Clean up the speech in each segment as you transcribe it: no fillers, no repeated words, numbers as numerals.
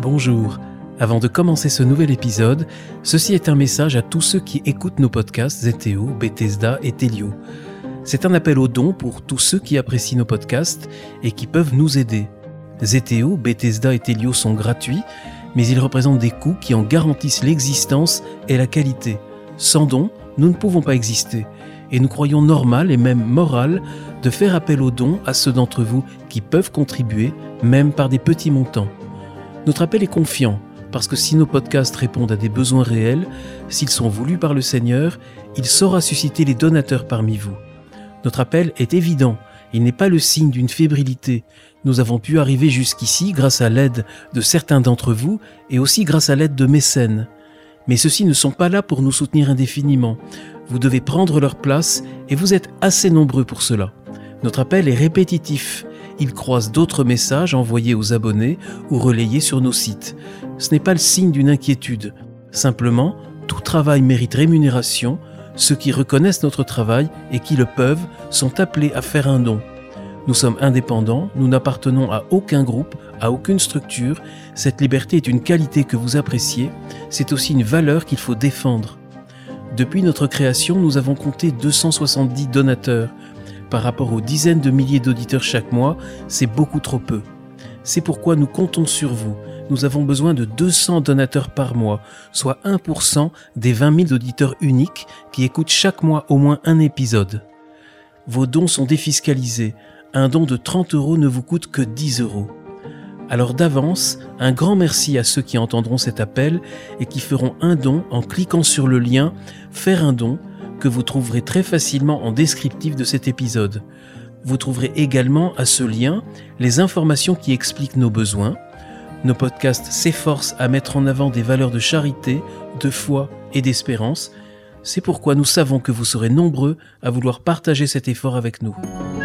Bonjour. Avant de commencer ce nouvel épisode, ceci est un message à tous ceux qui écoutent nos podcasts Zeteo, Bethesda et Telio. C'est un appel aux dons pour tous ceux qui apprécient nos podcasts et qui peuvent nous aider. Zeteo, Bethesda et Telio sont gratuits, mais ils représentent des coûts qui en garantissent l'existence et la qualité. Sans dons, nous ne pouvons pas exister. Et nous croyons normal et même moral de faire appel aux dons à ceux d'entre vous qui peuvent contribuer, même par des petits montants. Notre appel est confiant, parce que si nos podcasts répondent à des besoins réels, s'ils sont voulus par le Seigneur, il saura susciter les donateurs parmi vous. Notre appel est évident, il n'est pas le signe d'une fébrilité. Nous avons pu arriver jusqu'ici grâce à l'aide de certains d'entre vous et aussi grâce à l'aide de mécènes. Mais ceux-ci ne sont pas là pour nous soutenir indéfiniment. Vous devez prendre leur place et vous êtes assez nombreux pour cela. Notre appel est répétitif. Il croise d'autres messages envoyés aux abonnés ou relayés sur nos sites. Ce n'est pas le signe d'une inquiétude. Simplement, tout travail mérite rémunération. Ceux qui reconnaissent notre travail et qui le peuvent sont appelés à faire un don. Nous sommes indépendants, nous n'appartenons à aucun groupe, à aucune structure. Cette liberté est une qualité que vous appréciez. C'est aussi une valeur qu'il faut défendre. Depuis notre création, nous avons compté 270 donateurs. Par rapport aux dizaines de milliers d'auditeurs chaque mois, c'est beaucoup trop peu. C'est pourquoi nous comptons sur vous. Nous avons besoin de 200 donateurs par mois, soit 1% des 20 000 auditeurs uniques qui écoutent chaque mois au moins un épisode. Vos dons sont défiscalisés. Un don de 30 € ne vous coûte que 10 €. Alors d'avance, un grand merci à ceux qui entendront cet appel et qui feront un don en cliquant sur le lien « Faire un don » que vous trouverez très facilement en descriptif de cet épisode. Vous trouverez également à ce lien les informations qui expliquent nos besoins. Nos podcasts s'efforcent à mettre en avant des valeurs de charité, de foi et d'espérance. C'est pourquoi nous savons que vous serez nombreux à vouloir partager cet effort avec nous.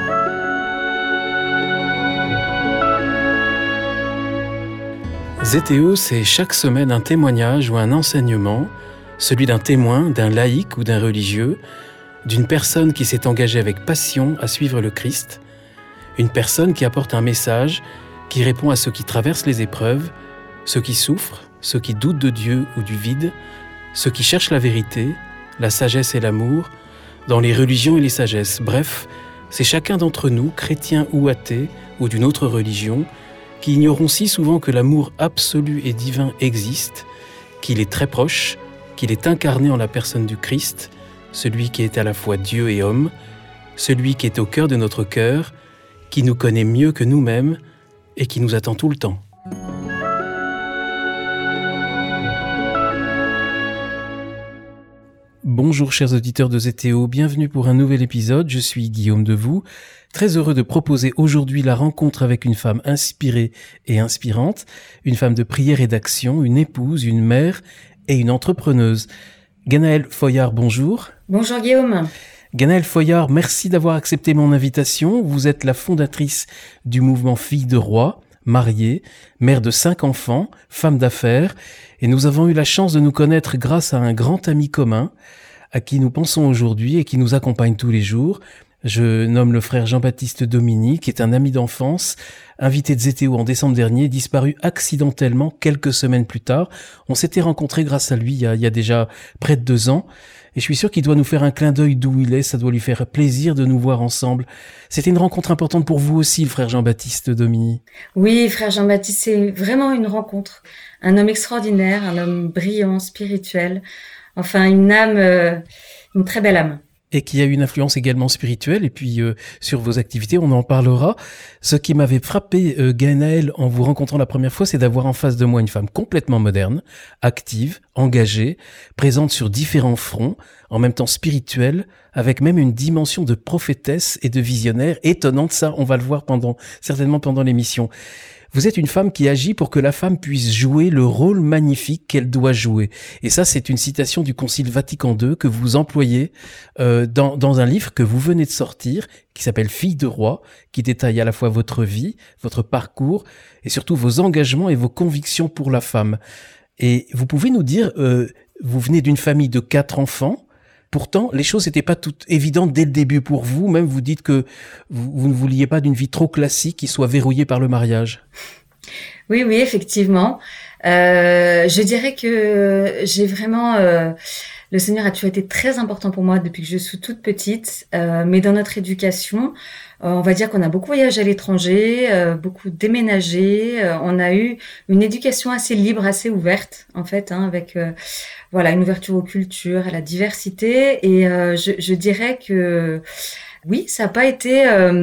Zeteo, c'est chaque semaine un témoignage ou un enseignement, celui d'un témoin, d'un laïc ou d'un religieux, d'une personne qui s'est engagée avec passion à suivre le Christ, une personne qui apporte un message, qui répond à ceux qui traversent les épreuves, ceux qui souffrent, ceux qui doutent de Dieu ou du vide, ceux qui cherchent la vérité, la sagesse et l'amour, dans les religions et les sagesses. Bref, c'est chacun d'entre nous, chrétiens ou athées, ou d'une autre religion, qui ignorons si souvent que l'amour absolu et divin existe, qu'il est très proche, qu'il est incarné en la personne du Christ, celui qui est à la fois Dieu et homme, celui qui est au cœur de notre cœur, qui nous connaît mieux que nous-mêmes et qui nous attend tout le temps. Bonjour chers auditeurs de Zeteo, bienvenue pour un nouvel épisode, je suis Guillaume Devoux, très heureux de proposer aujourd'hui la rencontre avec une femme inspirée et inspirante, une femme de prière et d'action, une épouse, une mère et une entrepreneuse. Ganaëlle Foyard, bonjour. Bonjour Guillaume. Ganaëlle Foyard, merci d'avoir accepté mon invitation. Vous êtes la fondatrice du mouvement Filles de Roi, mariée, mère de 5 enfants, femme d'affaires, et nous avons eu la chance de nous connaître grâce à un grand ami commun à qui nous pensons aujourd'hui et qui nous accompagne tous les jours. Je nomme le frère Jean-Baptiste Dominique, qui est un ami d'enfance, invité de Zeteo en décembre dernier, disparu accidentellement quelques semaines plus tard. On s'était rencontrés grâce à lui il y a déjà près de 2 ans. Et je suis sûr qu'il doit nous faire un clin d'œil d'où il est, ça doit lui faire plaisir de nous voir ensemble. C'était une rencontre importante pour vous aussi, le frère Jean-Baptiste Dominique. Oui, frère Jean-Baptiste, c'est vraiment une rencontre. Un homme extraordinaire, un homme brillant, spirituel. Enfin, une âme, une très belle âme. Et qui a une influence également spirituelle, et puis sur vos activités, on en parlera. Ce qui m'avait frappé, Ganaëlle, en vous rencontrant la première fois, c'est d'avoir en face de moi une femme complètement moderne, active, engagée, présente sur différents fronts, en même temps spirituelle, avec même une dimension de prophétesse et de visionnaire étonnante. Ça, on va le voir certainement pendant l'émission. Vous êtes une femme qui agit pour que la femme puisse jouer le rôle magnifique qu'elle doit jouer. Et ça, c'est une citation du Concile Vatican II que vous employez dans un livre que vous venez de sortir, qui s'appelle Filles de Roi, qui détaille à la fois votre vie, votre parcours, et surtout vos engagements et vos convictions pour la femme. Et vous pouvez nous dire, vous venez d'une famille de 4 enfants, pourtant, les choses n'étaient pas toutes évidentes dès le début pour vous. Même vous dites que vous ne vouliez pas d'une vie trop classique qui soit verrouillée par le mariage. Oui, effectivement. Je dirais que j'ai vraiment... le Seigneur a toujours été très important pour moi depuis que je suis toute petite. Mais dans notre éducation, on va dire qu'on a beaucoup voyagé à l'étranger, beaucoup déménagé. On a eu une éducation assez libre, assez ouverte, en fait, avec voilà, une ouverture aux cultures, à la diversité. Et je dirais que oui, ça n'a pas été...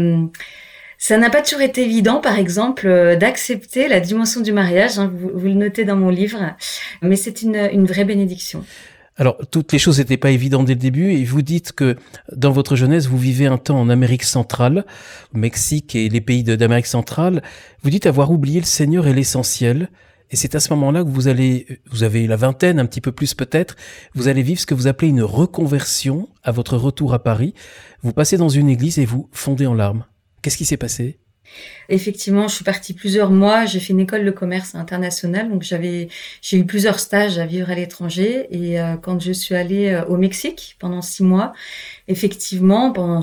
ça n'a pas toujours été évident, par exemple, d'accepter la dimension du mariage. Hein, vous le notez dans mon livre, mais c'est une vraie bénédiction. Alors, toutes les choses n'étaient pas évidentes dès le début, et vous dites que dans votre jeunesse, vous vivez un temps en Amérique centrale, au Mexique et les pays d'Amérique centrale. Vous dites avoir oublié le Seigneur et l'essentiel, et c'est à ce moment-là que vous avez la vingtaine, un petit peu plus peut-être, vous allez vivre ce que vous appelez une reconversion à votre retour à Paris. Vous passez dans une église et vous fondez en larmes. Qu'est-ce qui s'est passé ? Effectivement, je suis partie plusieurs mois. J'ai fait une école de commerce internationale, donc j'ai eu plusieurs stages à vivre à l'étranger. Et quand je suis allée au Mexique pendant 6 mois, effectivement, pendant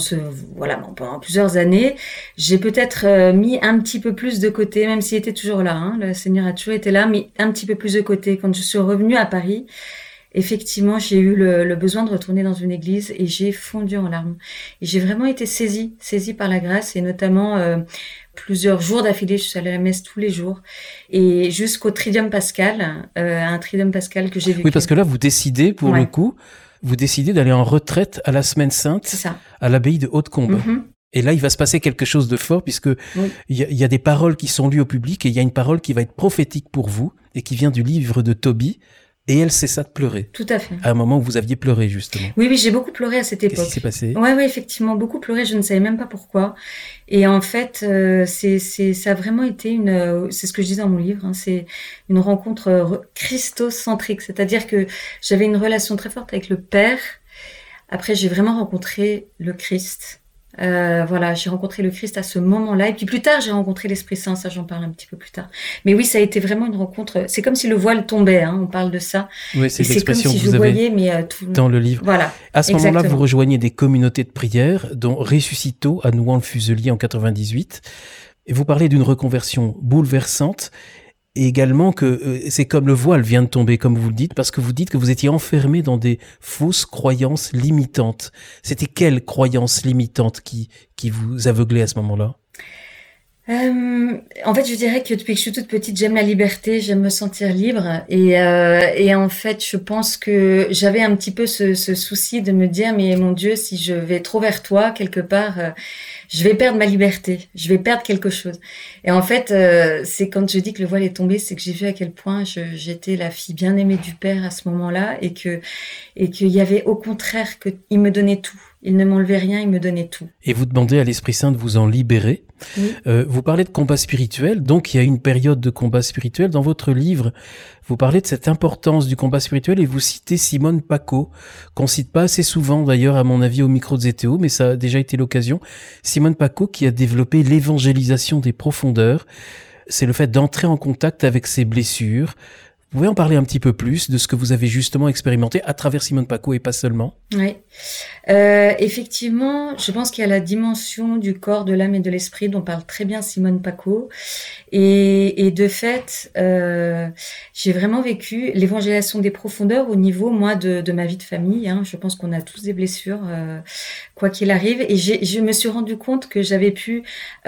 plusieurs années, j'ai peut-être mis un petit peu plus de côté, même s'il était toujours là. Hein, le Seigneur a toujours été là, mais un petit peu plus de côté. Quand je suis revenue à Paris, effectivement, j'ai eu le besoin de retourner dans une église et j'ai fondu en larmes. Et j'ai vraiment été saisie par la grâce, et notamment plusieurs jours d'affilée, je suis allée à la messe tous les jours, et jusqu'au Triduum Pascal, un Triduum Pascal que j'ai vécu. Oui, parce que là, vous décidez, pour le coup, d'aller en retraite à la Semaine Sainte, c'est ça, à l'abbaye de Hautecombe. Mm-hmm. Et là, il va se passer quelque chose de fort, puisque il y a des paroles qui sont lues au public, et il y a une parole qui va être prophétique pour vous, et qui vient du livre de Tobie. Et elle cessa de pleurer. Tout à fait. À un moment où vous aviez pleuré, justement. Oui, j'ai beaucoup pleuré à cette époque. Qu'est-ce qui s'est passé ? Oui, effectivement, beaucoup pleuré. Je ne savais même pas pourquoi. Et en fait, ça a vraiment été c'est ce que je dis dans mon livre, hein, c'est une rencontre christocentrique. C'est-à-dire que j'avais une relation très forte avec le Père. Après, j'ai vraiment rencontré le Christ. J'ai rencontré le Christ à ce moment-là, et puis plus tard j'ai rencontré l'Esprit Saint, ça j'en parle un petit peu plus tard. Mais oui, ça a été vraiment une rencontre, c'est comme si le voile tombait, hein, on parle de ça. Oui, c'est l'expression comme si que vous avez tout... dans le livre. Voilà. À ce moment-là, vous rejoignez des communautés de prière, dont Ressuscito à Nouan-le-Fuselier en 98, et vous parlez d'une reconversion bouleversante. Et également que c'est comme le voile vient de tomber, comme vous le dites, parce que vous dites que vous étiez enfermé dans des fausses croyances limitantes. C'était quelles croyances limitantes qui vous aveuglaient à ce moment-là ? En fait, je dirais que depuis que je suis toute petite, j'aime la liberté, j'aime me sentir libre. Et en fait, je pense que j'avais un petit peu ce souci de me dire, mais mon Dieu, si je vais trop vers toi, quelque part, je vais perdre ma liberté, je vais perdre quelque chose. Et en fait, c'est quand je dis que le voile est tombé, c'est que j'ai vu à quel point j'étais la fille bien aimée du Père à ce moment-là, et qu'il y avait au contraire qu'il me donnait tout. Il ne m'enlevait rien, il me donnait tout. Et vous demandez à l'Esprit Saint de vous en libérer. Oui. Vous parlez de combat spirituel, donc il y a une période de combat spirituel. Dans votre livre, vous parlez de cette importance du combat spirituel et vous citez Simone Paco, qu'on cite pas assez souvent d'ailleurs à mon avis au micro de ZTO, mais ça a déjà été l'occasion. Simone Paco qui a développé l'évangélisation des profondeurs. C'est le fait d'entrer en contact avec ses blessures. Vous pouvez en parler un petit peu plus de ce que vous avez justement expérimenté à travers Simone Paco et pas seulement ? Oui, effectivement, je pense qu'il y a la dimension du corps, de l'âme et de l'esprit dont parle très bien Simone Paco. Et de fait, j'ai vraiment vécu l'évangélisation des profondeurs au niveau, moi, de ma vie de famille. Hein. Je pense qu'on a tous des blessures, quoi qu'il arrive. Et je me suis rendu compte que j'avais pu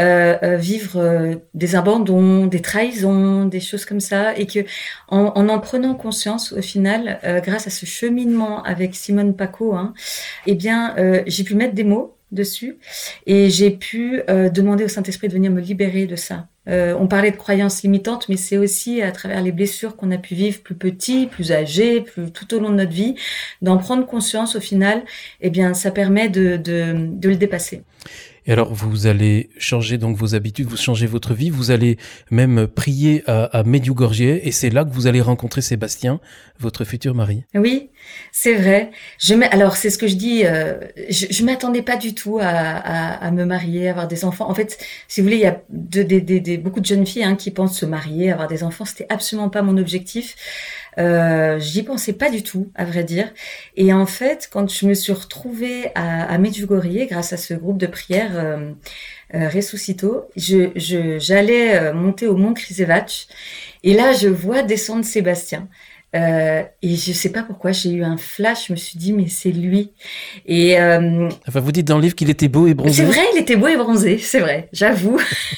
vivre des abandons, des trahisons, des choses comme ça. Et que en prenant conscience, au final, grâce à ce cheminement avec Simone Paco, hein, j'ai pu mettre des mots dessus et j'ai pu demander au Saint-Esprit de venir me libérer de ça. On parlait de croyances limitantes, mais c'est aussi à travers les blessures qu'on a pu vivre plus petit, plus âgé, tout au long de notre vie, d'en prendre conscience au final, ça permet de le dépasser. Et alors, vous allez changer donc vos habitudes, vous changez votre vie, vous allez même prier à Medjugorje, et c'est là que vous allez rencontrer Sébastien, votre futur mari. Oui, c'est vrai. Alors, c'est ce que je dis, je m'attendais pas du tout à me marier, à avoir des enfants. En fait, si vous voulez, il y a beaucoup de jeunes filles qui pensent se marier, avoir des enfants. C'était absolument pas mon objectif. J'y pensais pas du tout, à vrai dire. Et en fait, quand je me suis retrouvée à Medjugorje, grâce à ce groupe de prière Ressuscito, j'allais monter au mont Križevac. Et là, je vois descendre Sébastien. Et je sais pas pourquoi, j'ai eu un flash, je me suis dit, mais c'est lui. Et Enfin, vous dites dans le livre qu'il était beau et bronzé. c'est vrai, il était beau et bronzé, c'est vrai, j'avoue.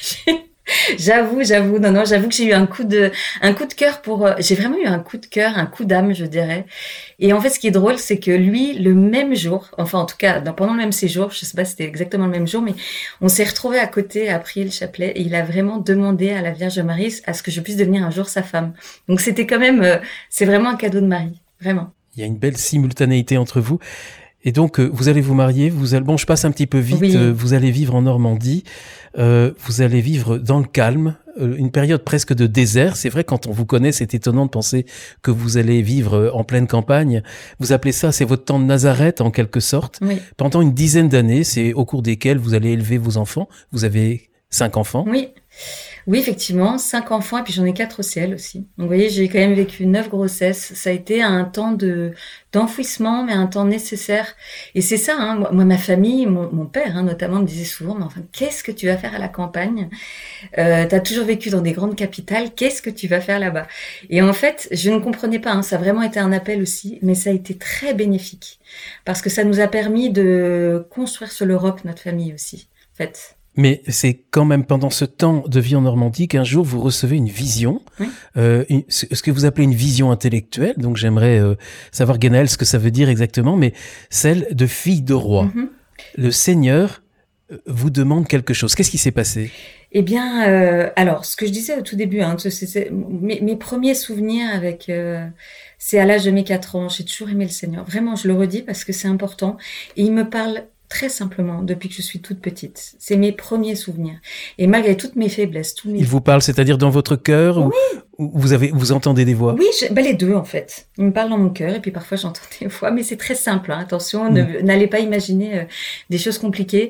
J'avoue, non, j'avoue que j'ai eu un coup de cœur j'ai vraiment eu un coup de cœur, un coup d'âme, je dirais. Et en fait, ce qui est drôle, c'est que lui, le même jour, enfin, en tout cas, pendant le même séjour, je sais pas si c'était exactement le même jour, mais on s'est retrouvés à côté à prier le chapelet et il a vraiment demandé à la Vierge Marie à ce que je puisse devenir un jour sa femme. Donc c'était quand même, c'est vraiment un cadeau de Marie, vraiment. Il y a une belle simultanéité entre vous. Et donc, vous allez vous marier, bon, je passe un petit peu vite, Oui. Vous allez vivre en Normandie, vous allez vivre dans le calme, une période presque de désert. C'est vrai, quand on vous connaît, c'est étonnant de penser que vous allez vivre en pleine campagne. Vous appelez ça, c'est votre temps de Nazareth, en quelque sorte. Oui. Pendant une dizaine d'années, c'est au cours desquelles vous allez élever vos enfants. Vous avez 5 enfants. Oui. Oui, effectivement, 5 enfants et puis j'en ai 4 au ciel aussi. Donc vous voyez, j'ai quand même vécu 9 grossesses. Ça a été un temps d'enfouissement, mais un temps nécessaire. Et c'est ça, hein, moi, ma famille, mon père notamment me disait souvent, mais enfin, qu'est-ce que tu vas faire à la campagne? T'as toujours vécu dans des grandes capitales, qu'est-ce que tu vas faire là-bas? Et en fait, je ne comprenais pas, ça a vraiment été un appel aussi, mais ça a été très bénéfique. Parce que ça nous a permis de construire sur l'Europe, notre famille aussi, en fait. Mais c'est quand même pendant ce temps de vie en Normandie qu'un jour vous recevez une vision, Oui. Ce que vous appelez une vision intellectuelle. Donc j'aimerais savoir, Guénaëlle, ce que ça veut dire exactement, mais celle de fille de roi. Mm-hmm. Le Seigneur vous demande quelque chose. Qu'est-ce qui s'est passé ? Eh bien, alors, ce que je disais au tout début, mes premiers souvenirs avec, c'est à l'âge de mes 4 ans. J'ai toujours aimé le Seigneur. Vraiment, je le redis parce que c'est important. Et il me parle très simplement depuis que je suis toute petite. C'est mes premiers souvenirs. Et malgré toutes mes faiblesses, Il vous parle, c'est-à-dire dans votre cœur, oui. ou vous entendez des voix ? Oui, les deux en fait. Il me parle dans mon cœur et puis parfois j'entends des voix, mais c'est très simple. Attention, n'allez pas imaginer des choses compliquées.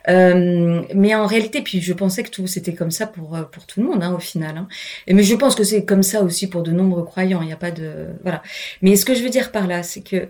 Mais en réalité, puis je pensais que tout c'était comme ça pour tout le monde au final. Mais je pense que c'est comme ça aussi pour de nombreux croyants. Il n'y a pas de voilà. Mais ce que je veux dire par là, c'est que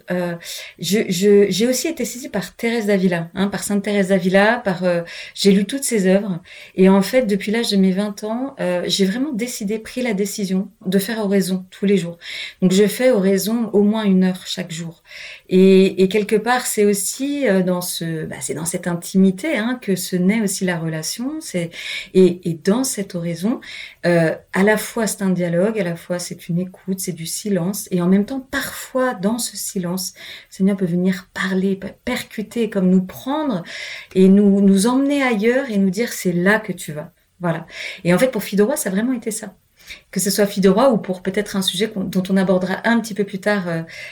j'ai aussi été saisie par Thérèse d'Avila, par Sainte Thérèse d'Avila, j'ai lu toutes ses œuvres et en fait depuis l'âge de mes 20 ans, j'ai vraiment pris la décision de faire oraison tous les jours. Donc je fais oraison au moins 1 heure chaque jour. Et quelque part, c'est aussi c'est dans cette intimité que se naît aussi la relation. Et dans cette oraison, à la fois c'est un dialogue, à la fois c'est une écoute, c'est du silence, et en même temps, parfois dans ce silence, le Seigneur peut venir parler, percuter, comme nous prendre et nous emmener ailleurs et nous dire c'est là que tu vas. Voilà. Et en fait, pour Fille de Roi, ça a vraiment été ça. Que ce soit Fille de Roi ou pour peut-être un sujet dont on abordera un petit peu plus tard,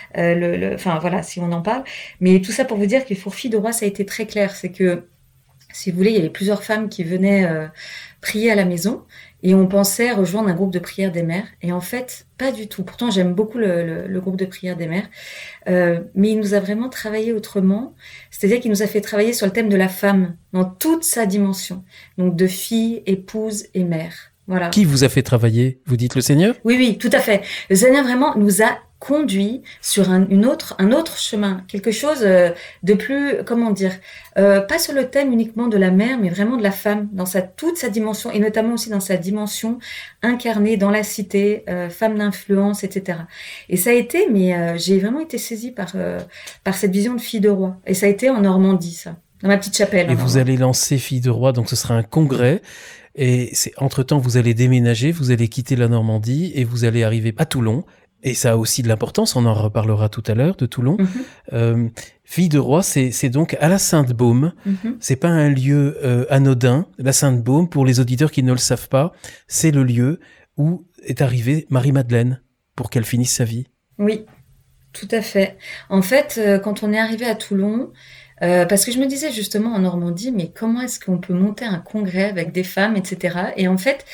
si on en parle. Mais tout ça pour vous dire que pour Fille de Roi, ça a été très clair. C'est que, si vous voulez, il y avait plusieurs femmes qui venaient prier à la maison et on pensait rejoindre un groupe de prière des mères. Et en fait, pas du tout. Pourtant, j'aime beaucoup le groupe de prière des mères. Mais il nous a vraiment travaillé autrement. C'est-à-dire qu'il nous a fait travailler sur le thème de la femme dans toute sa dimension. Donc de fille, épouse et mère. Voilà. Qui vous a fait travailler ? Vous dites le Seigneur ? Oui, tout à fait. Le Seigneur vraiment nous a conduit sur un autre chemin, quelque chose de plus, pas sur le thème uniquement de la mère, mais vraiment de la femme dans toute sa dimension, et notamment aussi dans sa dimension incarnée dans la cité, femme d'influence, etc. Et ça a été, j'ai vraiment été saisie par cette vision de Fille de Roi. Et ça a été en Normandie, ça, dans ma petite chapelle. Et vous allez lancer Fille de Roi, donc ce sera un congrès. Et entre-temps, vous allez déménager, vous allez quitter la Normandie et vous allez arriver à Toulon. Et ça a aussi de l'importance, on en reparlera tout à l'heure de Toulon. Mm-hmm. Fille de Roi, c'est donc à la Sainte-Baume. Mm-hmm. C'est pas un lieu anodin. La Sainte-Baume, pour les auditeurs qui ne le savent pas, c'est le lieu où est arrivée Marie-Madeleine pour qu'elle finisse sa vie. Oui, tout à fait. En fait, quand on est arrivé à Toulon, parce que je me disais justement en Normandie, mais comment est-ce qu'on peut monter un congrès avec des femmes, etc. Et en fait,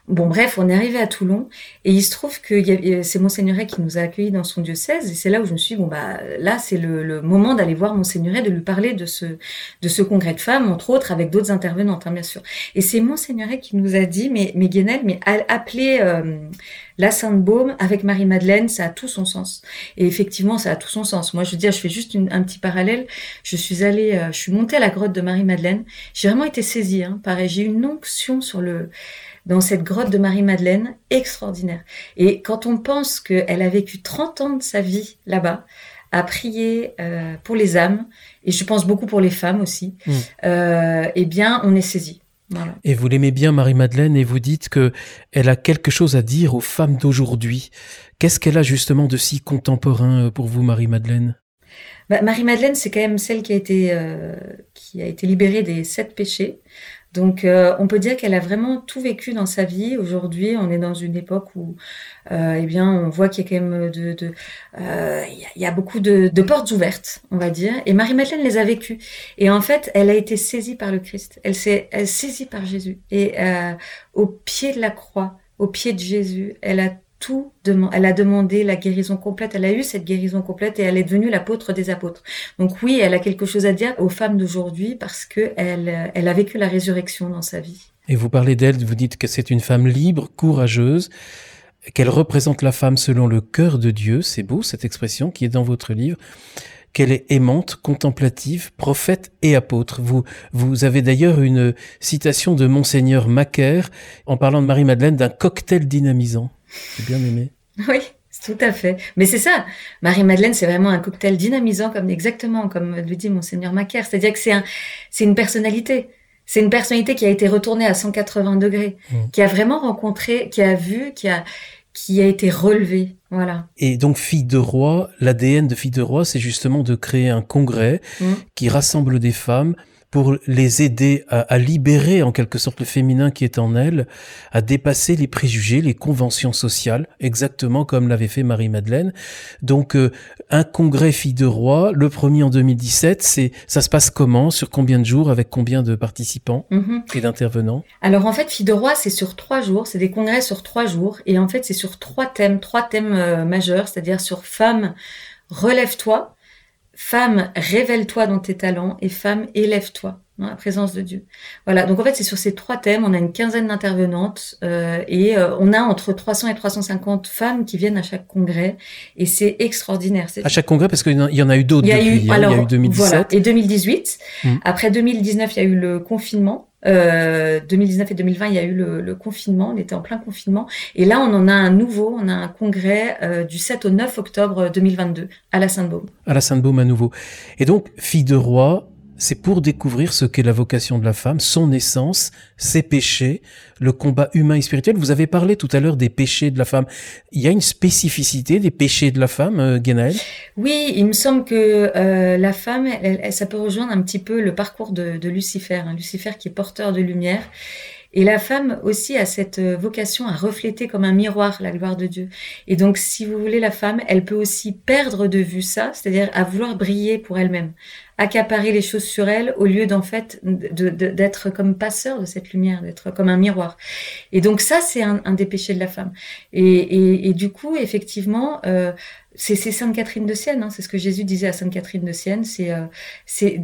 Bon, bref, on est arrivé à Toulon et il se trouve que c'est Monseigneuret qui nous a accueillis dans son diocèse et c'est là où je me suis dit, bon, bah, là, c'est le moment d'aller voir Monseigneuret, de lui parler de ce congrès de femmes, entre autres, avec d'autres intervenantes, hein, bien sûr. Et c'est Monseigneuret qui nous a dit, mais Guénelle, mais appelez la Sainte-Baume avec Marie-Madeleine, ça a tout son sens. Et effectivement, ça a tout son sens. Moi, je veux dire, je fais juste un petit parallèle. Je suis montée à la grotte de Marie-Madeleine. J'ai vraiment été saisie, hein, pareil. J'ai eu une onction dans cette grotte de Marie-Madeleine, extraordinaire. Et quand on pense qu'elle a vécu 30 ans de sa vie là-bas, à prier pour les âmes, et je pense beaucoup pour les femmes aussi, eh bien, on est saisi. Voilà. Et vous l'aimez bien, Marie-Madeleine, et vous dites qu'elle a quelque chose à dire aux femmes d'aujourd'hui. Qu'est-ce qu'elle a justement de si contemporain pour vous, Marie-Madeleine ? Marie-Madeleine, c'est quand même celle qui a été libérée des 7 péchés. Donc, on peut dire qu'elle a vraiment tout vécu dans sa vie. Aujourd'hui, on est dans une époque où, eh bien, on voit qu'il y a quand même il y a beaucoup de portes ouvertes, on va dire. Et Marie-Madeleine les a vécues. Et en fait, elle a été saisie par le Christ. Elle saisie par Jésus. Et au pied de la croix, au pied de Jésus, elle a demandé la guérison complète. Elle a eu cette guérison complète et elle est devenue l'apôtre des apôtres. Donc oui, elle a quelque chose à dire aux femmes d'aujourd'hui parce que elle a vécu la résurrection dans sa vie. Et vous parlez d'elle, vous dites que c'est une femme libre, courageuse, qu'elle représente la femme selon le cœur de Dieu. C'est beau cette expression qui est dans votre livre. Qu'elle est aimante, contemplative, prophète et apôtre. Vous avez d'ailleurs une citation de Monseigneur Macaire en parlant de Marie-Madeleine d'un cocktail dynamisant. J'ai bien aimé. Oui, tout à fait. Mais c'est ça. Marie-Madeleine, c'est vraiment un cocktail dynamisant, exactement comme le dit Monseigneur Macaire. C'est-à-dire que c'est une personnalité. C'est une personnalité qui a été retournée à 180 degrés, qui a vraiment rencontré, qui a vu, qui a été relevée. Voilà. Et donc, Fille de Roi, l'ADN de Fille de Roi, c'est justement de créer un congrès qui rassemble des femmes pour les aider à libérer en quelque sorte le féminin qui est en elles, à dépasser les préjugés, les conventions sociales, exactement comme l'avait fait Marie-Madeleine. Donc un congrès Filles de Roi, le premier en 2017, ça se passe comment, sur combien de jours, avec combien de participants et d'intervenants? Alors en fait, Filles de Roi, c'est sur 3 jours, c'est des congrès sur 3 jours, et en fait c'est sur 3 thèmes majeurs, c'est-à-dire sur Femme, relève-toi, Femme, révèle-toi dans tes talents et Femme, élève-toi dans la présence de Dieu. Voilà, donc en fait c'est sur ces 3 thèmes, on a une quinzaine d'intervenantes et on a entre 300 et 350 femmes qui viennent à chaque congrès et c'est extraordinaire. À chaque congrès parce qu'il y en a eu d'autres depuis, il y a eu 2017. Voilà, et 2018. Après 2019, il y a eu le confinement. 2019 et 2020, il y a eu le confinement, on était en plein confinement. Et là, on en a on a un congrès du 7 au 9 octobre 2022 à la Sainte-Baume. À la Sainte-Baume à nouveau. Et donc, Fille de Roi, c'est pour découvrir ce qu'est la vocation de la femme, son essence, ses péchés, le combat humain et spirituel. Vous avez parlé tout à l'heure des péchés de la femme. Il y a une spécificité des péchés de la femme, Guénaëlle ? Oui, il me semble que la femme, ça peut rejoindre un petit peu le parcours de Lucifer, hein, Lucifer qui est porteur de lumière. Et la femme aussi a cette vocation à refléter comme un miroir la gloire de Dieu. Et donc, si vous voulez, la femme, elle peut aussi perdre de vue ça, c'est-à-dire à vouloir briller pour elle-même, accaparer les choses sur elle au lieu d'en fait d'être comme passeur de cette lumière, d'être comme un miroir. Et donc ça, c'est un des péchés de la femme. Et du coup, effectivement, c'est Sainte Catherine de Sienne, hein, c'est ce que Jésus disait à Sainte Catherine de Sienne, c'est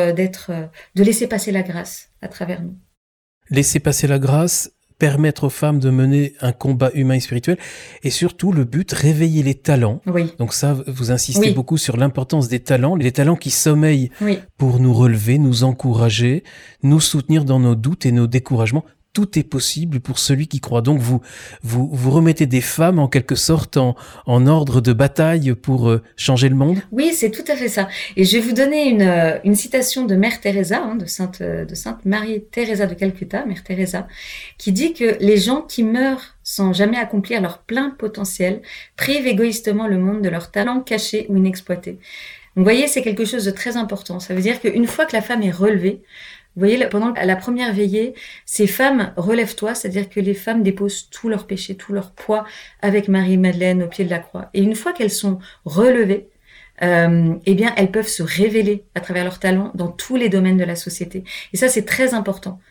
de laisser passer la grâce à travers nous. Laisser passer la grâce, permettre aux femmes de mener un combat humain et spirituel, et surtout le but, réveiller les talents. Oui. Donc ça, vous insistez beaucoup sur l'importance des talents, les talents qui sommeillent pour nous relever, nous encourager, nous soutenir dans nos doutes et nos découragements. Tout est possible pour celui qui croit. Donc vous remettez des femmes en quelque sorte en ordre de bataille pour changer le monde. Oui, c'est tout à fait ça. Et je vais vous donner une citation de Mère Teresa, hein, de Sainte Marie Teresa de Calcutta, Mère Teresa, qui dit que les gens qui meurent sans jamais accomplir leur plein potentiel privent égoïstement le monde de leurs talents cachés ou inexploités. Donc, vous voyez, c'est quelque chose de très important. Ça veut dire qu'une fois que la femme est relevée, vous voyez, pendant la première veillée, ces femmes, relève-toi, c'est-à-dire que les femmes déposent tous leurs péchés, tout leur poids avec Marie-Madeleine au pied de la croix. Et une fois qu'elles sont relevées, eh bien, elles peuvent se révéler à travers leurs talents dans tous les domaines de la société. Et ça, c'est très important.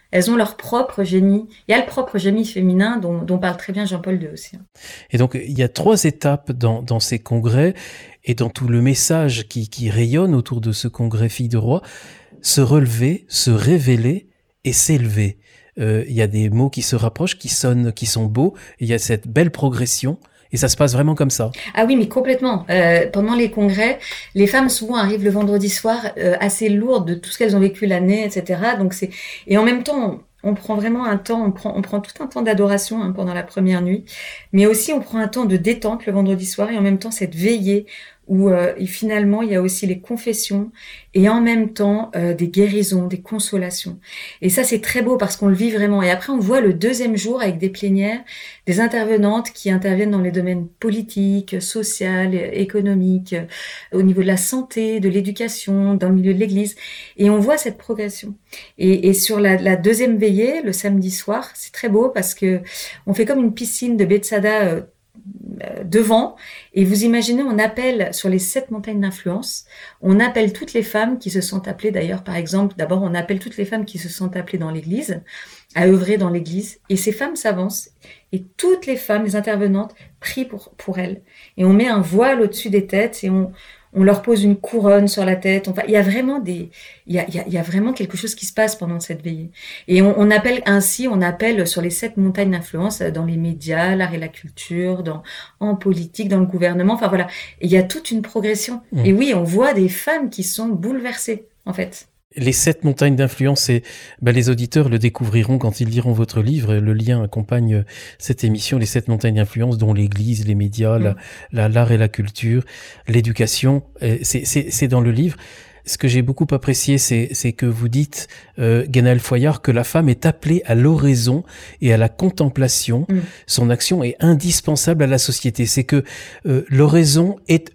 Elles ont leur propre génie. Il y a le propre génie féminin dont parle très bien Jean-Paul II aussi. Et donc, il y a 3 étapes dans ces congrès et dans tout le message qui rayonne autour de ce congrès Filles de Roi. Se relever, se révéler et s'élever. Il y a des mots qui se rapprochent, qui sont beaux. Il y a cette belle progression. Et ça se passe vraiment comme ça. Ah oui, mais complètement. Pendant les congrès, les femmes souvent arrivent le vendredi soir assez lourdes de tout ce qu'elles ont vécu l'année, etc. Et en même temps, on prend vraiment un temps, on prend tout un temps d'adoration pendant la première nuit, mais aussi on prend un temps de détente le vendredi soir et en même temps cette veillée où et finalement il y a aussi les confessions et en même temps des guérisons, des consolations. Et ça c'est très beau parce qu'on le vit vraiment. Et après on voit le deuxième jour avec des plénières, des intervenantes qui interviennent dans les domaines politiques, social, économiques, au niveau de la santé, de l'éducation, dans le milieu de l'église. Et on voit cette progression. Et sur la deuxième veillée, le samedi soir, c'est très beau parce que on fait comme une piscine de Bethsada devant, et vous imaginez, on appelle sur les 7 montagnes d'influence, on appelle toutes les femmes qui se sont appelées, d'ailleurs, par exemple, d'abord on appelle toutes les femmes qui se sont appelées dans l'église, à œuvrer dans l'église, et ces femmes s'avancent, et toutes les femmes, les intervenantes, prient pour elles, et on met un voile au-dessus des têtes, et on leur pose une couronne sur la tête. Enfin, il y a vraiment il y a vraiment quelque chose qui se passe pendant cette veillée. Et on appelle sur les 7 montagnes d'influence, dans les médias, l'art et la culture, en politique, dans le gouvernement. Enfin voilà. Et il y a toute une progression. Et oui, on voit des femmes qui sont bouleversées, en fait. Les 7 montagnes d'influence, les auditeurs le découvriront quand ils liront votre livre. Le lien accompagne cette émission, les 7 montagnes d'influence, dont l'église, les médias, l'art et la culture, l'éducation. C'est dans le livre. Ce que j'ai beaucoup apprécié, c'est que vous dites, Guénhaël Foyard, que la femme est appelée à l'oraison et à la contemplation. Son action est indispensable à la société. C'est que l'oraison est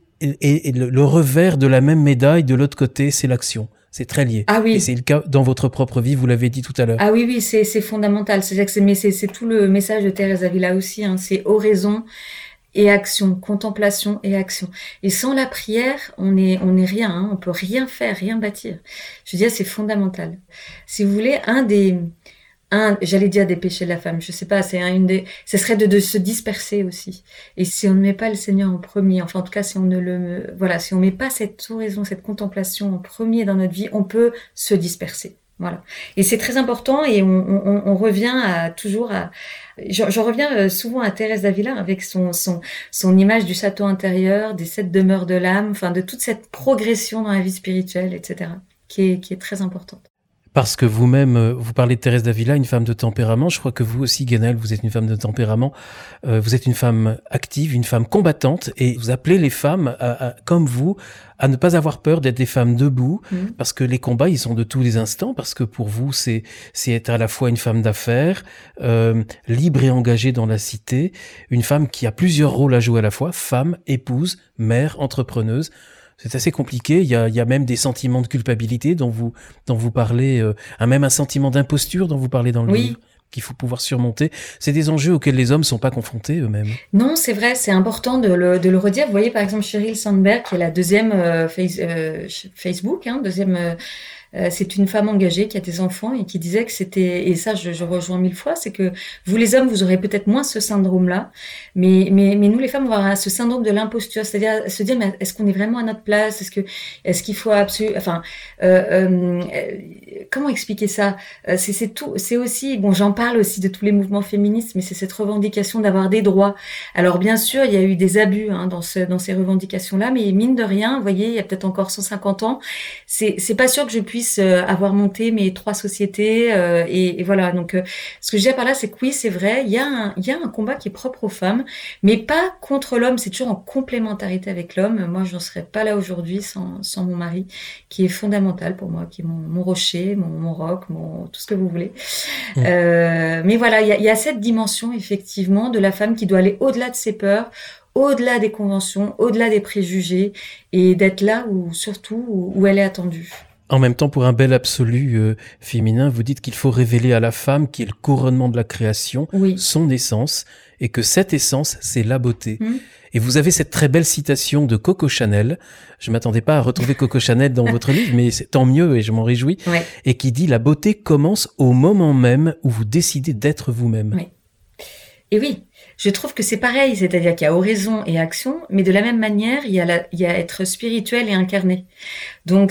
le revers de la même médaille. De l'autre côté, c'est l'action. C'est très lié. Ah oui. Et c'est le cas dans votre propre vie, vous l'avez dit tout à l'heure. Ah oui, c'est fondamental. C'est tout le message de Thérèse d'Avila aussi. C'est oraison et action, contemplation et action. Et sans la prière, on est rien. On peut rien faire, rien bâtir. Je veux dire, c'est fondamental. Si vous voulez, j'allais dire des péchés de la femme, je sais pas, ce serait de se disperser aussi. Et si on ne met pas le Seigneur en premier, enfin en tout cas si on si on met pas cette oraison, cette contemplation en premier dans notre vie, on peut se disperser. Voilà. Et c'est très important et on revient je reviens souvent à Thérèse d'Avila avec son image du château intérieur, des 7 demeures de l'âme, enfin de toute cette progression dans la vie spirituelle, etc., qui est très importante. Parce que vous-même, vous parlez de Thérèse d'Avila, une femme de tempérament. Je crois que vous aussi, Guénhaël, vous êtes une femme de tempérament. Vous êtes une femme active, une femme combattante, et vous appelez les femmes, comme vous, à ne pas avoir peur d'être des femmes debout, parce que les combats, ils sont de tous les instants, parce que pour vous, c'est être à la fois une femme d'affaires, libre et engagée dans la cité, une femme qui a plusieurs rôles à jouer à la fois, femme, épouse, mère, entrepreneuse. C'est assez compliqué. Il y a même des sentiments de culpabilité dont vous parlez, même un sentiment d'imposture dont vous parlez dans le livre, qu'il faut pouvoir surmonter. C'est des enjeux auxquels les hommes sont pas confrontés eux-mêmes. Non, c'est vrai, c'est important de le redire. Vous voyez, par exemple, Sheryl Sandberg, qui est la deuxième Facebook, c'est une femme engagée qui a des enfants et qui disait que c'était, et ça je rejoins 1000 fois, c'est que vous les hommes, vous aurez peut-être moins ce syndrome-là, mais nous les femmes, on va avoir ce syndrome de l'imposture, c'est-à-dire se dire, mais est-ce qu'on est vraiment à notre place, est-ce qu'il faut absolument, comment expliquer ça? C'est tout, c'est aussi, bon, j'en parle aussi de tous les mouvements féministes, mais c'est cette revendication d'avoir des droits. Alors bien sûr, il y a eu des abus dans ces revendications-là, mais mine de rien, vous voyez, il y a peut-être encore 150 ans, c'est pas sûr que je puisse avoir monté mes 3 sociétés et voilà. Donc ce que je dis par là, c'est que oui, c'est vrai, il y a un combat qui est propre aux femmes, mais pas contre l'homme, c'est toujours en complémentarité avec l'homme. Moi, je n'en serais pas là aujourd'hui sans mon mari, qui est fondamental pour moi, qui est mon rocher, mon roc, tout ce que vous voulez. Mais voilà, il y a cette dimension effectivement de la femme qui doit aller au-delà de ses peurs, au-delà des conventions, au-delà des préjugés, et d'être là surtout où elle est attendue. En même temps, pour un bel absolu féminin, vous dites qu'il faut révéler à la femme qui est le couronnement de la création, Oui. son essence, et que cette essence, c'est la beauté. Mmh. Et vous avez cette très belle citation de Coco Chanel. Je m'attendais pas à retrouver Coco Chanel dans votre livre, mais c'est tant mieux et je m'en réjouis. Ouais. Et qui dit: la beauté commence au moment même où vous décidez d'être vous-même. Oui. Et oui, je trouve que c'est pareil, c'est-à-dire qu'il y a oraison et action, mais de la même manière, il y a être spirituel et incarné. Donc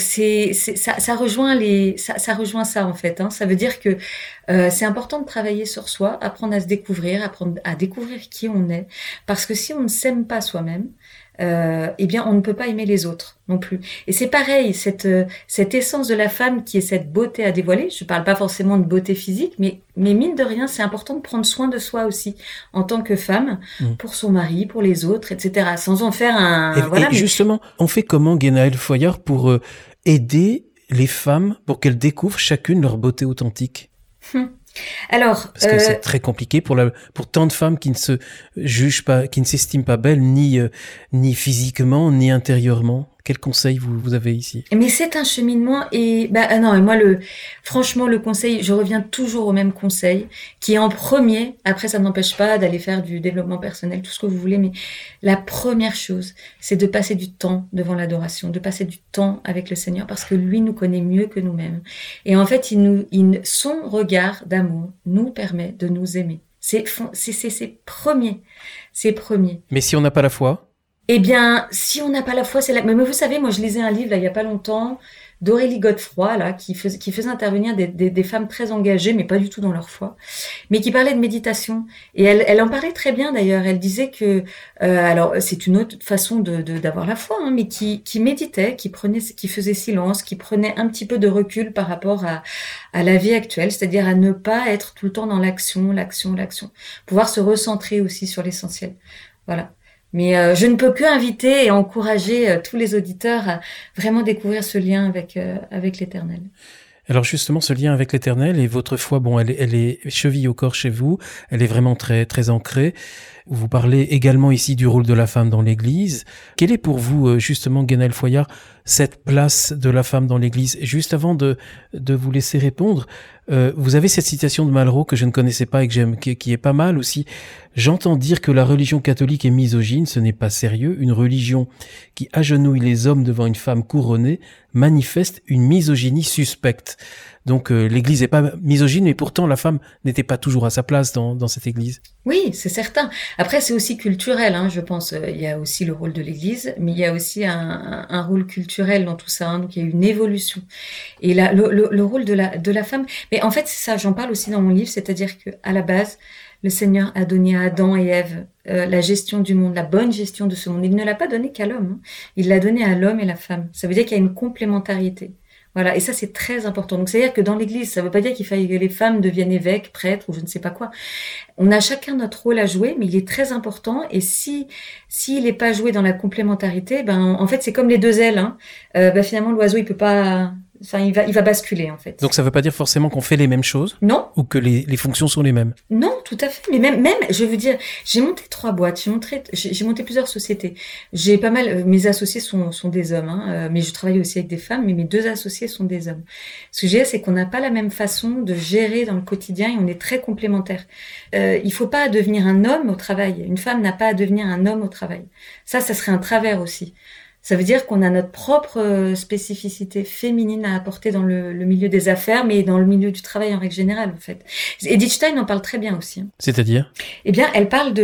ça rejoint ça rejoint ça en fait. Hein. Ça veut dire que c'est important de travailler sur soi, apprendre à se découvrir, apprendre à découvrir qui on est, parce que si on ne s'aime pas soi-même, eh bien on ne peut pas aimer les autres non plus. Et c'est pareil, cette essence de la femme qui est cette beauté à dévoiler. Je parle pas forcément de beauté physique, mais mine de rien, c'est important de prendre soin de soi aussi en tant que femme, pour son mari, pour les autres, etc. Sans en faire un. Et justement, on fait comment, Guénaëlle Foyard, pour aider les femmes pour qu'elles découvrent chacune leur beauté authentique? Alors, parce que c'est très compliqué pour tant de femmes qui ne se jugent pas, qui ne s'estiment pas belles ni physiquement ni intérieurement. Quel conseil vous avez ici? Mais c'est un cheminement et non, et moi franchement le conseil, je reviens toujours au même conseil qui est en premier. Après ça n'empêche pas d'aller faire du développement personnel, tout ce que vous voulez, mais la première chose, c'est de passer du temps devant l'adoration, de passer du temps avec le Seigneur parce que lui nous connaît mieux que nous-mêmes. Et en fait, son regard d'amour nous permet de nous aimer. C'est premier. Mais si on n'a pas la foi? Eh bien, si on n'a pas la foi, mais vous savez, moi je lisais un livre là il y a pas longtemps d'Aurélie Godefroy là qui faisait intervenir des femmes très engagées, mais pas du tout dans leur foi, mais qui parlait de méditation. Et elle en parlait très bien d'ailleurs. Elle disait que alors c'est une autre façon d'avoir la foi, hein, mais qui méditait, qui faisait silence, qui prenait un petit peu de recul par rapport à la vie actuelle, c'est-à-dire à ne pas être tout le temps dans l'action, pouvoir se recentrer aussi sur l'essentiel. Voilà. Mais je ne peux que inviter et encourager tous les auditeurs à vraiment découvrir ce lien avec l'Éternel. Alors justement, ce lien avec l'Éternel et votre foi, bon, elle est cheville au corps chez vous, elle est vraiment très très ancrée. Vous parlez également ici du rôle de la femme dans l'Église. Quelle est pour vous, justement, Guénaëlle Foyard, cette place de la femme dans l'Église? Juste avant de vous laisser répondre, vous avez cette citation de Malraux que je ne connaissais pas et que j'aime, qui est pas mal aussi. J'entends dire que la religion catholique est misogyne, ce n'est pas sérieux. Une religion qui agenouille les hommes devant une femme couronnée manifeste une misogynie suspecte. Donc l'Église n'est pas misogyne, mais pourtant la femme n'était pas toujours à sa place dans cette Église. Oui, c'est certain. Après, c'est aussi culturel, hein, je pense. Il y a aussi le rôle de l'Église, mais il y a aussi un rôle culturel dans tout ça. Hein, donc il y a une évolution. Et là, le rôle de la femme. Mais en fait, c'est ça. J'en parle aussi dans mon livre, c'est-à-dire que à la base, le Seigneur a donné à Adam et Ève la gestion du monde, la bonne gestion de ce monde. Il ne l'a pas donné qu'à l'homme. Hein. Il l'a donné à l'homme et la femme. Ça veut dire qu'il y a une complémentarité. Voilà, et ça c'est très important. Donc c'est-à-dire que dans l'Église, ça ne veut pas dire qu'il faille que les femmes deviennent évêques, prêtres ou je ne sais pas quoi. On a chacun notre rôle à jouer, mais il est très important. Et s'il n'est pas joué dans la complémentarité, en fait c'est comme les deux ailes. Hein. Finalement l'oiseau il peut pas. Enfin, il va basculer en fait. Donc ça veut pas dire forcément qu'on fait les mêmes choses? Non. Ou que les fonctions sont les mêmes? Non, tout à fait. Mais même, je veux dire, j'ai monté 3 boîtes, j'ai monté plusieurs sociétés. J'ai pas mal, mes associés sont des hommes, hein, mais je travaille aussi avec des femmes, mais mes 2 associés sont des hommes. Ce que j'ai, c'est qu'on n'a pas la même façon de gérer dans le quotidien et on est très complémentaires. Il faut pas devenir un homme au travail. Une femme n'a pas à devenir un homme au travail. Ça serait un travers aussi. Ça veut dire qu'on a notre propre spécificité féminine à apporter dans le milieu des affaires, mais dans le milieu du travail en règle générale, en fait. Edith Stein en parle très bien aussi. Hein. C'est-à-dire? Eh bien, elle parle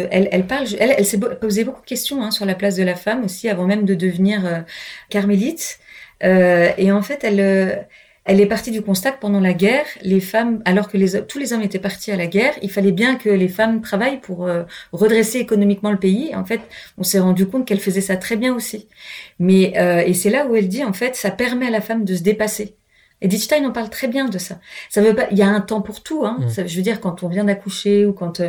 elle s'est posé beaucoup de questions hein, sur la place de la femme aussi, avant même de devenir carmélite. Et en fait, elle est partie du constat que pendant la guerre, les femmes, alors que tous les hommes étaient partis à la guerre, il fallait bien que les femmes travaillent pour redresser économiquement le pays. Et en fait, on s'est rendu compte qu'elle faisait ça très bien aussi. Mais et c'est là où elle dit en fait, ça permet à la femme de se dépasser. Edith Stein en parle très bien de ça. Ça veut pas, il y a un temps pour tout. Hein. Ça, je veux dire, quand on vient d'accoucher ou quand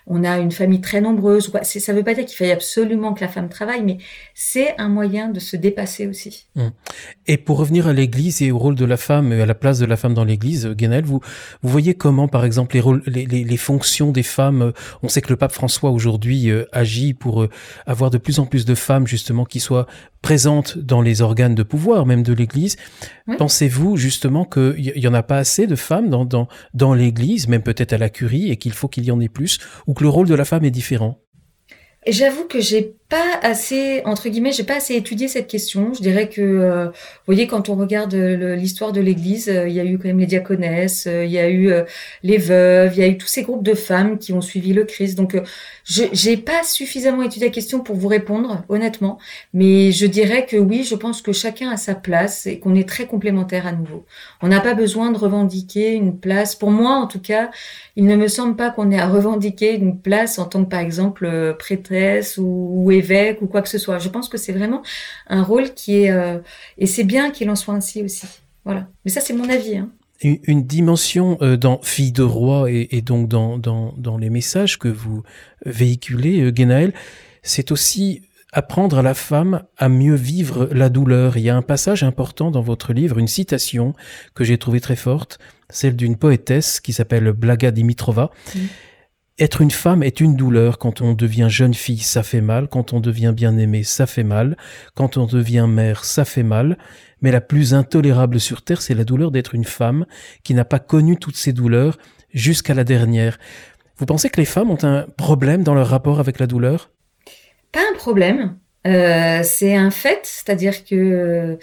on a une famille très nombreuse. Ça veut pas dire qu'il faille absolument que la femme travaille, mais c'est un moyen de se dépasser aussi. Et pour revenir à l'Église et au rôle de la femme, à la place de la femme dans l'Église, Guénaëlle, vous voyez comment, par exemple, les fonctions des femmes, on sait que le pape François aujourd'hui agit pour avoir de plus en plus de femmes justement qui soient présentes dans les organes de pouvoir, même de l'Église. Oui. Pensez-vous justement qu'il y en a pas assez de femmes dans l'Église, même peut-être à la curie, et qu'il faut qu'il y en ait plus, ou que le rôle de la femme est différent? Et j'avoue que j'ai pas assez, entre guillemets, j'ai pas assez étudié cette question. Je dirais que, vous voyez, quand on regarde l'histoire de l'Église, il y a eu quand même les diaconesses, il y a eu les veuves, il y a eu tous ces groupes de femmes qui ont suivi le Christ. Donc, j'ai pas suffisamment étudié la question pour vous répondre, honnêtement. Mais je dirais que oui, je pense que chacun a sa place et qu'on est très complémentaires à nouveau. On n'a pas besoin de revendiquer une place. Pour moi, en tout cas, il ne me semble pas qu'on ait à revendiquer une place en tant que, par exemple, prêtresse ou évêque ou quoi que ce soit. Je pense que c'est vraiment un rôle qui est... et c'est bien qu'il en soit ainsi aussi. Voilà. Mais ça, c'est mon avis. Hein. Une dimension dans Fille de roi et donc dans les messages que vous véhiculez, Guénaëlle, c'est aussi apprendre à la femme à mieux vivre la douleur. Il y a un passage important dans votre livre, une citation que j'ai trouvée très forte, celle d'une poétesse qui s'appelle Blaga Dimitrova. Être une femme est une douleur. Quand on devient jeune fille, ça fait mal. Quand on devient bien-aimée, ça fait mal. Quand on devient mère, ça fait mal. Mais la plus intolérable sur terre, c'est la douleur d'être une femme qui n'a pas connu toutes ces douleurs jusqu'à la dernière. Vous pensez que les femmes ont un problème dans leur rapport avec la douleur ? Pas un problème. C'est un fait, c'est-à-dire que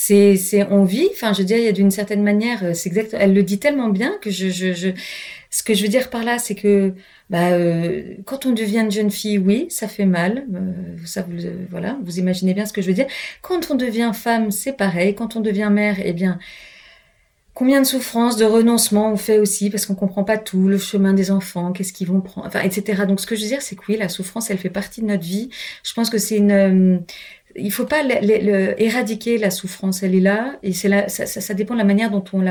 on vit. Enfin, je veux dire, il y a d'une certaine manière, c'est exact. Elle le dit tellement bien que ce que je veux dire par là, c'est que quand on devient une jeune fille, oui, ça fait mal. Voilà, vous imaginez bien ce que je veux dire. Quand on devient femme, c'est pareil. Quand on devient mère, eh bien, combien de souffrances, de renoncements on fait aussi parce qu'on comprend pas tout, le chemin des enfants, qu'est-ce qu'ils vont prendre, enfin, etc. Donc, ce que je veux dire, c'est que oui, la souffrance, elle fait partie de notre vie. Je pense que c'est il faut pas éradiquer la souffrance, elle est là, et ça dépend de la manière dont on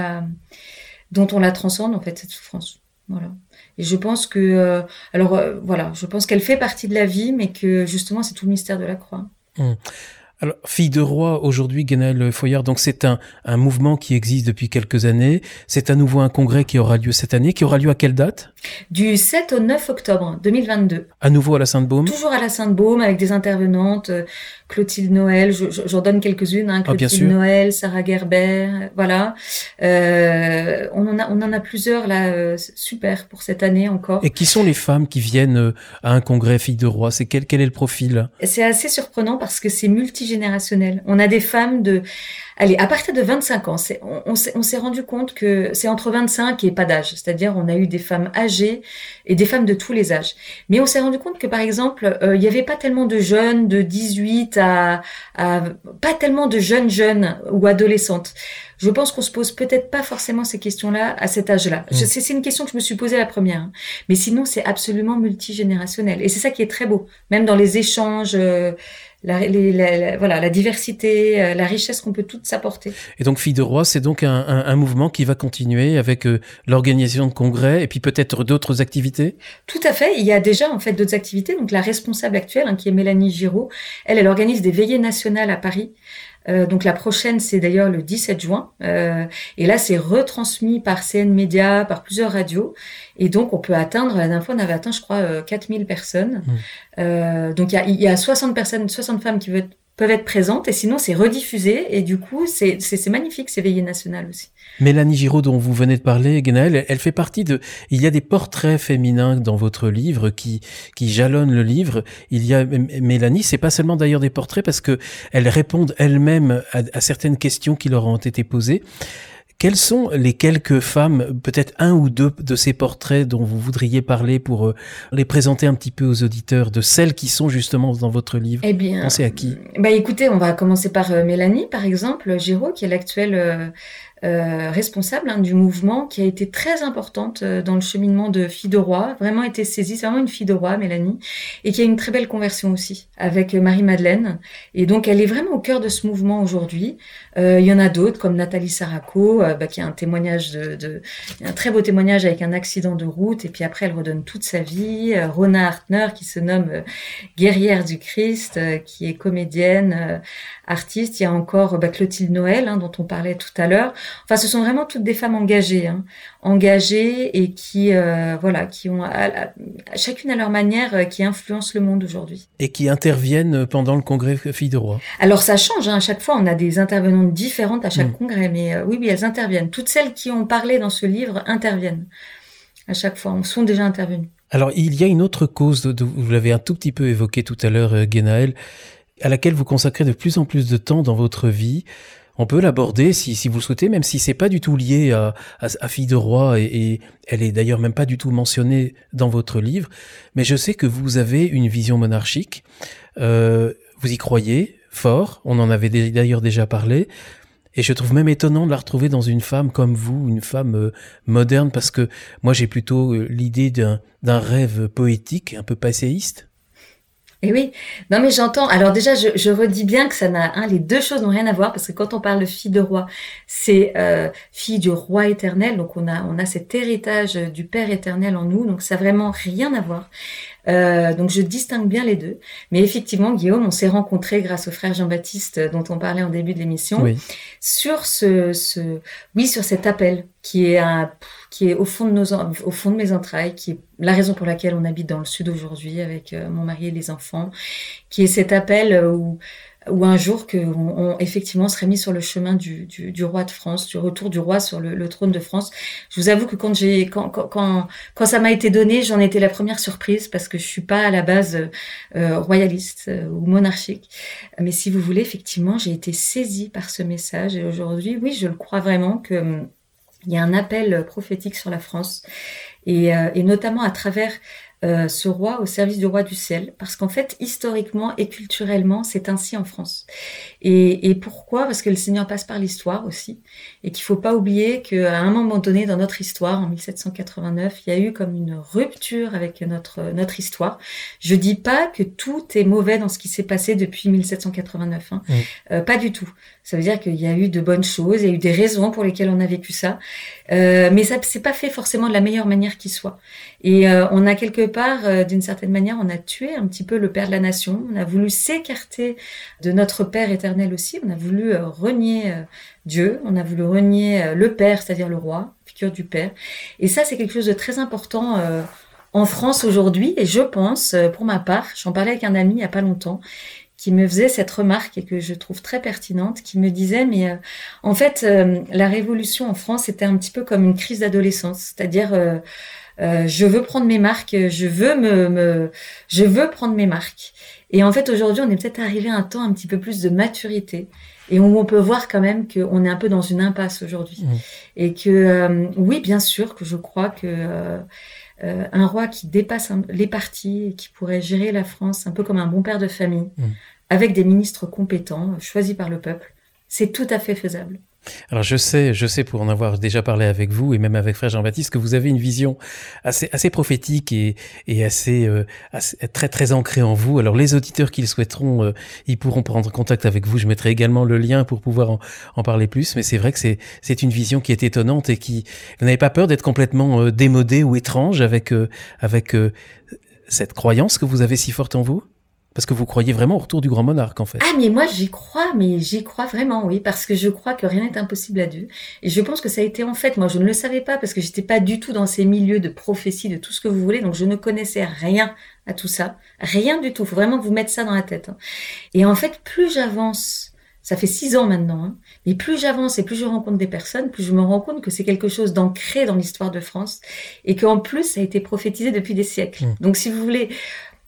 la transcende, en fait, cette souffrance. Voilà. Et je pense que, voilà, je pense qu'elle fait partie de la vie, mais que justement, c'est tout le mystère de la croix. Alors, Fille de roi, aujourd'hui, Guénaëlle Foyard, donc c'est un mouvement qui existe depuis quelques années. C'est à nouveau un congrès qui aura lieu cette année, qui aura lieu à quelle date ? Du 7 au 9 octobre 2022. À nouveau à la Sainte-Baume ? Toujours à la Sainte-Baume, avec des intervenantes, Clotilde Noël, j'en donne quelques-unes, hein, Clotilde Noël, Sarah Gerber, voilà. On en a plusieurs là, super pour cette année encore. Et qui sont les femmes qui viennent à un congrès Fille de roi ? C'est quel est le profil ? C'est assez surprenant parce que c'est multigénérationnel. On a des femmes à partir de 25 ans, on s'est rendu compte que c'est entre 25 et pas d'âge. C'est-à-dire, on a eu des femmes âgées et des femmes de tous les âges. Mais on s'est rendu compte que, par exemple, il y avait pas tellement de jeunes de 18 à pas tellement de jeunes ou adolescentes. Je pense qu'on se pose peut-être pas forcément ces questions-là à cet âge-là. C'est une question que je me suis posée la première. Hein. Mais sinon, c'est absolument multigénérationnel. Et c'est ça qui est très beau. Même dans les échanges, la diversité, la richesse qu'on peut toutes s'apporter. Et donc Fille de roi, c'est donc un mouvement qui va continuer avec l'organisation de congrès et puis peut-être d'autres activités ? Tout à fait. Il y a déjà en fait d'autres activités. Donc la responsable actuelle, qui est Mélanie Giraud, elle organise des veillées nationales à Paris. Donc la prochaine, c'est d'ailleurs le 17 juin. Et là, c'est retransmis par CN Média, par plusieurs radios. Et donc, on peut atteindre, la dernière fois, on avait atteint, je crois, 4000 personnes. Donc, il y a 60 femmes qui peuvent être présentes. Et sinon, c'est rediffusé. Et du coup, c'est magnifique, ces veillées nationales aussi. Mélanie Giraud, dont vous venez de parler, Guénaëlle, elle fait partie il y a des portraits féminins dans votre livre qui jalonnent le livre. Il y a Mélanie, c'est pas seulement d'ailleurs des portraits parce que elles répondent elles-mêmes à certaines questions qui leur ont été posées. Quelles sont les quelques femmes, peut-être un ou deux de ces portraits dont vous voudriez parler pour les présenter un petit peu aux auditeurs, de celles qui sont justement dans votre livre ? Eh bien, pensez à qui ? Écoutez, on va commencer par Mélanie, par exemple, Giraud, qui est l'actuelle responsable du mouvement, qui a été très importante dans le cheminement de Filles de Roi, vraiment été saisie, c'est vraiment une fille de roi, Mélanie, et qui a une très belle conversion aussi, avec Marie-Madeleine. Et donc, elle est vraiment au cœur de ce mouvement aujourd'hui. Il y en a d'autres, comme Nathalie Saraco, qui a un témoignage un très beau témoignage avec un accident de route, et puis après, elle redonne toute sa vie. Rona Hartner, qui se nomme Guerrière du Christ, qui est comédienne, artiste. Il y a encore Clotilde Noël, dont on parlait tout à l'heure. Enfin, ce sont vraiment toutes des femmes engagées, engagées et qui ont chacune à leur manière, qui influencent le monde aujourd'hui. Et qui interviennent pendant le congrès Filles de Roi. Alors ça change, à chaque fois on a des intervenantes différentes à chaque congrès, mais oui, elles interviennent. Toutes celles qui ont parlé dans ce livre interviennent. À chaque fois, sont déjà intervenues. Alors il y a une autre cause, vous l'avez un tout petit peu évoqué tout à l'heure, Guénaëlle, à laquelle vous consacrez de plus en plus de temps dans votre vie. On peut l'aborder si vous le souhaitez, même si c'est pas du tout lié à Filles de Roi et elle est d'ailleurs même pas du tout mentionnée dans votre livre. Mais je sais que vous avez une vision monarchique. Vous y croyez fort. On en avait d'ailleurs déjà parlé. Et je trouve même étonnant de la retrouver dans une femme comme vous, une femme moderne, parce que moi j'ai plutôt l'idée d'un rêve poétique, un peu passéiste. Et oui, non mais j'entends. Alors déjà, je redis bien que ça les deux choses n'ont rien à voir, parce que quand on parle de fille de roi, c'est fille du roi éternel, donc on a cet héritage du Père éternel en nous, donc ça n'a vraiment rien à voir. Donc je distingue bien les deux. Mais effectivement, Guillaume, on s'est rencontrés grâce au frère Jean-Baptiste dont on parlait en début de l'émission, sur sur cet appel qui est au fond de mes entrailles, qui est la raison pour laquelle on habite dans le sud aujourd'hui avec mon mari et les enfants, qui est cet appel où un jour qu'on effectivement serait mis sur le chemin du roi de France, du retour du roi sur le trône de France. Je vous avoue que quand ça m'a été donné, j'en étais la première surprise, parce que je suis pas à la base royaliste ou monarchique. Mais si vous voulez, effectivement, j'ai été saisie par ce message, et aujourd'hui, oui, je le crois vraiment que il y a un appel prophétique sur la France, et notamment à travers ce roi au service du roi du ciel, parce qu'en fait, historiquement et culturellement, c'est ainsi en France. Et pourquoi ? Parce que le Seigneur passe par l'histoire aussi, et qu'il faut pas oublier qu'à un moment donné dans notre histoire, en 1789, il y a eu comme une rupture avec notre histoire. Je dis pas que tout est mauvais dans ce qui s'est passé depuis 1789, pas du tout. Ça veut dire qu'il y a eu de bonnes choses, il y a eu des raisons pour lesquelles on a vécu ça, mais ça c'est pas fait forcément de la meilleure manière qui soit. Et on a quelque part, d'une certaine manière, on a tué un petit peu le Père de la Nation. On a voulu s'écarter de notre Père éternel aussi. On a voulu renier Dieu. On a voulu renier le Père, c'est-à-dire le roi, figure du Père. Et ça, c'est quelque chose de très important en France aujourd'hui. Et je pense, pour ma part, j'en parlais avec un ami il y a pas longtemps, qui me faisait cette remarque et que je trouve très pertinente, qui me disait, mais en fait, la révolution en France, c'était un petit peu comme une crise d'adolescence. C'est-à-dire... je veux prendre mes marques, je veux prendre mes marques. Et en fait, aujourd'hui, on est peut-être arrivé à un temps un petit peu plus de maturité, et où on peut voir quand même qu'on est un peu dans une impasse aujourd'hui. Et que, oui, bien sûr, que je crois que un roi qui dépasse les partis et qui pourrait gérer la France un peu comme un bon père de famille, avec des ministres compétents, choisis par le peuple, c'est tout à fait faisable. Alors je sais pour en avoir déjà parlé avec vous et même avec frère Jean-Baptiste que vous avez une vision assez prophétique et assez très très ancrée en vous. Alors les auditeurs qui le souhaiteront, ils pourront prendre contact avec vous. Je mettrai également le lien pour pouvoir en parler plus. Mais c'est vrai que c'est une vision qui est étonnante et qui, vous n'avez pas peur d'être complètement démodé ou étrange avec cette croyance que vous avez si forte en vous? Parce que vous croyez vraiment au retour du grand monarque, en fait. Ah, mais moi, j'y crois vraiment, oui, parce que je crois que rien n'est impossible à Dieu. Et je pense que ça a été, en fait, moi, je ne le savais pas, parce que j'étais pas du tout dans ces milieux de prophétie, de tout ce que vous voulez, donc je ne connaissais rien à tout ça. Rien du tout. Faut vraiment que vous mettez ça dans la tête. Et en fait, plus j'avance, ça fait 6 ans maintenant, mais plus j'avance et plus je rencontre des personnes, plus je me rends compte que c'est quelque chose d'ancré dans l'histoire de France, et qu'en plus, ça a été prophétisé depuis des siècles. Donc, si vous voulez...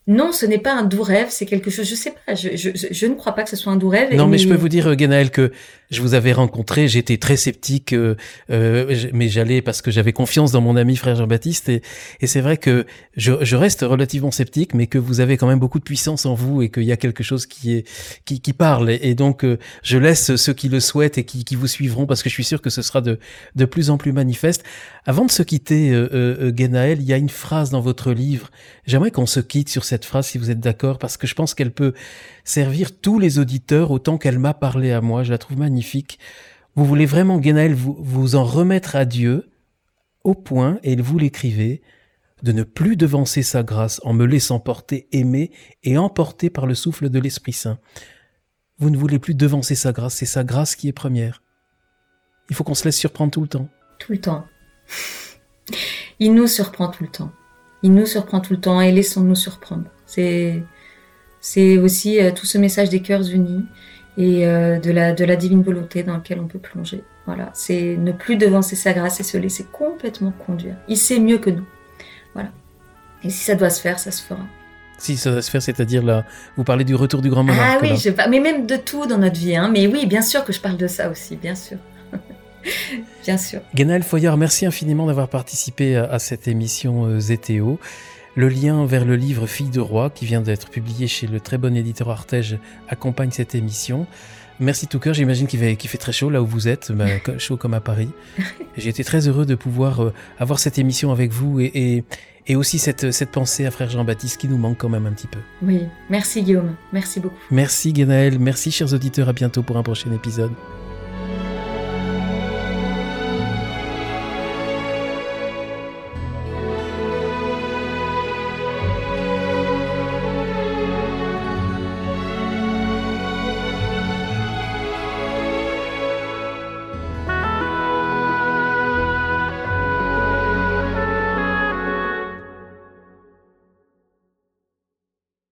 Non, ce n'est pas un doux rêve, c'est quelque chose, je sais pas, je ne crois pas que ce soit un doux rêve. Non, mais je peux vous dire, Guénaël, que je vous avais rencontré, j'étais très sceptique, mais j'allais parce que j'avais confiance dans mon ami frère Jean-Baptiste, et c'est vrai que je reste relativement sceptique, mais que vous avez quand même beaucoup de puissance en vous, et qu'il y a quelque chose qui parle, et donc je laisse ceux qui le souhaitent et qui vous suivront, parce que je suis sûr que ce sera de plus en plus manifeste. Avant de se quitter, Guénaël, il y a une phrase dans votre livre. J'aimerais qu'on se quitte sur cette phrase, si vous êtes d'accord, parce que je pense qu'elle peut servir tous les auditeurs autant qu'elle m'a parlé à moi. Je la trouve magnifique. Vous voulez vraiment, Guénaël, vous en remettre à Dieu au point, et vous l'écrivez, de ne plus devancer sa grâce en me laissant porter, aimer et emporter par le souffle de l'Esprit Saint. Vous ne voulez plus devancer sa grâce, c'est sa grâce qui est première. Il faut qu'on se laisse surprendre tout le temps. Tout le temps. Il nous surprend tout le temps. Il nous surprend tout le temps, et laissons-nous surprendre. C'est aussi tout ce message des cœurs unis et de la divine volonté dans laquelle on peut plonger. Voilà, c'est ne plus devancer sa grâce et se laisser complètement conduire. Il sait mieux que nous. Voilà. Et si ça doit se faire, ça se fera. Si ça doit se faire, c'est-à-dire là, vous parlez du retour du grand monarque. Ah oui, mais même de tout dans notre vie. Hein. Mais oui, bien sûr que je parle de ça aussi, bien sûr. Bien sûr. Guénaël Foyard, merci infiniment d'avoir participé à cette émission ZTO. Le lien vers le livre Fille de roi, qui vient d'être publié chez le très bon éditeur Artege, accompagne cette émission. Merci tout cœur, j'imagine qu'il fait très chaud là où vous êtes, chaud comme à Paris. J'ai été très heureux de pouvoir avoir cette émission avec vous et aussi cette pensée à frère Jean-Baptiste qui nous manque quand même un petit peu. Oui, merci Guillaume, merci beaucoup. Merci Guénaël, merci chers auditeurs, à bientôt pour un prochain épisode.